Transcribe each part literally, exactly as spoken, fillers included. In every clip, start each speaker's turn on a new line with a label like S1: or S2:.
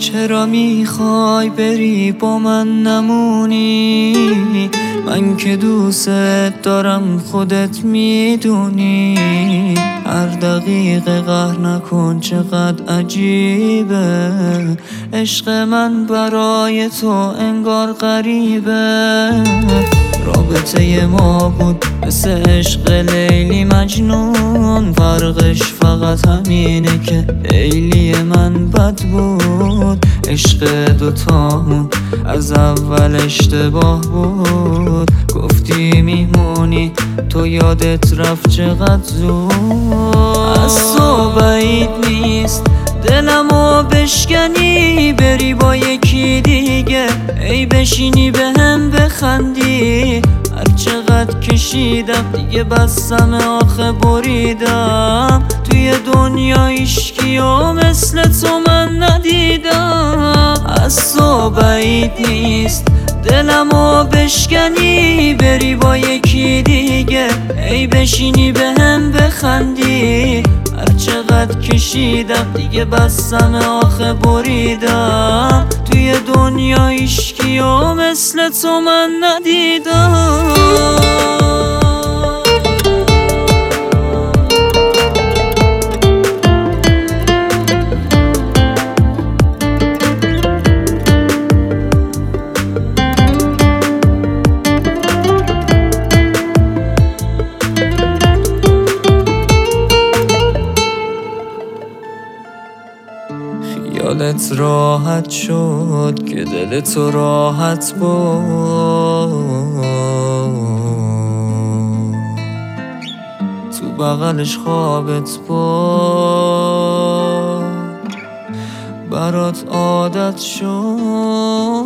S1: چرا میخوای بری با من نمونی؟ من که دوست دارم خودت میدونی. هر دقیقه قهر نکن چقدر عجیبه، عشق من برای تو انگار غریبه. رابطه ما بود مثل عشق لیلی مجنون، فرقش فقط همینه که لیلی من بد بود. عشق دوتامون از اول اشتباه بود، گفتی میمونی تو یادت رفت چقدر زود. از تو بعید نیست دلمو بشکنی، بری با یکی دیگه ای بشینی به هم بخندی. هر چقدر کشیدم دیگه بسم آخه بریدم، توی دنیا ایشکیو مثل تو من ندیدم. از تو بعید نیست دلمو بشکنی، بری با یکی دیگه ای بشینی به هم بخندی. هر چقدر کشیدم دیگه بسم آخه بریدم، توی دنیا ایشکیو مثل تو من ندیدم. خیالت راحت شد که دل تو راحت بود، تو بغلش خوابت بود، برات عادت شد.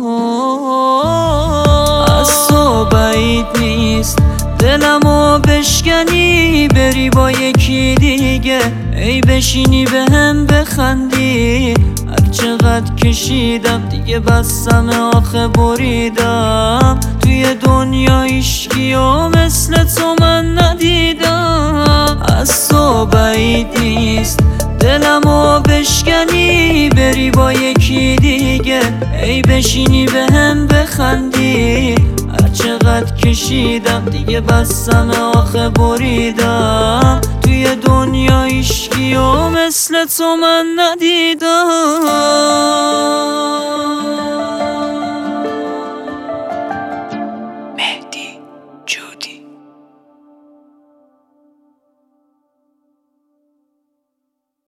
S1: از تو بعید نیست دلمو بشکنی، بری با یکی دیگه ای بشینی به هم بخندی. هر چقدر کشیدم دیگه بسم آخه بریدم، توی دنیا ایشکیو مثل تو من ندیدم. از تو بعید نیست دلمو بشکنی، بری با یکی دیگه ای بشینی به هم بخندی. هر چقدر کشیدم دیگه بسم آخه بریدم، توی دنیا ایشکیو مثل تو من ندیدم.